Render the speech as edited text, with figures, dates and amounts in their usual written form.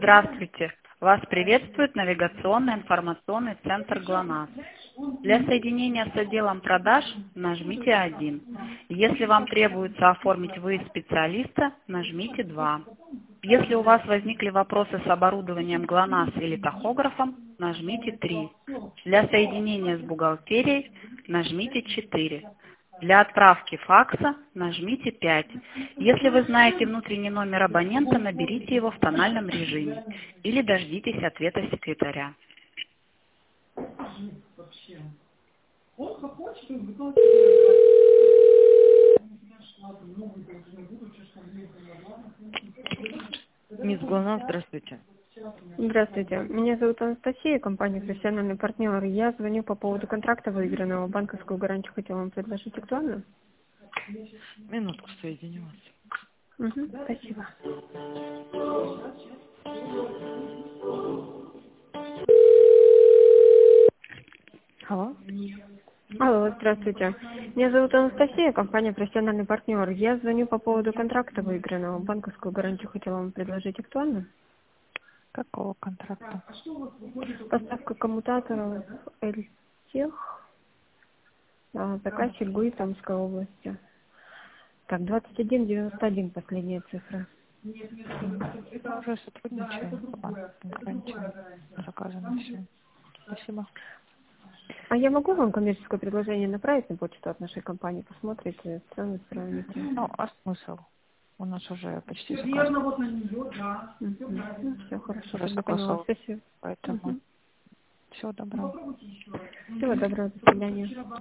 Здравствуйте! Вас приветствует навигационно-информационный центр ГЛОНАСС. Для соединения с отделом продаж нажмите 1. Если вам требуется оформить выезд специалиста, нажмите 2. Если у вас возникли вопросы с оборудованием ГЛОНАСС или тахографом, нажмите 3. Для соединения с бухгалтерией нажмите 4. Для отправки факса нажмите 5. Если вы знаете внутренний номер абонента, наберите его в тональном режиме или дождитесь ответа секретаря. Мисс Глонасс, здравствуйте. Здравствуйте. Меня зовут Анастасия, компания «Профессиональный партнер». Я звоню по поводу контракта, выигранного. Банковскую гарантию хотела вам предложить. Актуально? Минутку, соединю вас. Спасибо. Алло? Алло, здравствуйте. Меня зовут Анастасия, компания «Профессиональный партнер». Я звоню по поводу контракта, выигранного. Банковскую гарантию хотела вам предложить. Актуально? Какого контракта? Поставка коммутаторов «Эльтех», заказчик ГУИ Томской области. Так, 2191 последняя цифра. Мы уже сотрудничаем по банковским гарантиям. Заказано все. Спасибо. А я могу вам коммерческое предложение направить на почту от нашей компании? Посмотрите, цены сравните. Ну, а смысл? У нас уже почти заказано. Все хорошо, Уже тогда поняла. согласовано. Спасибо. Поэтому всего доброго. Всего доброго, до свидания.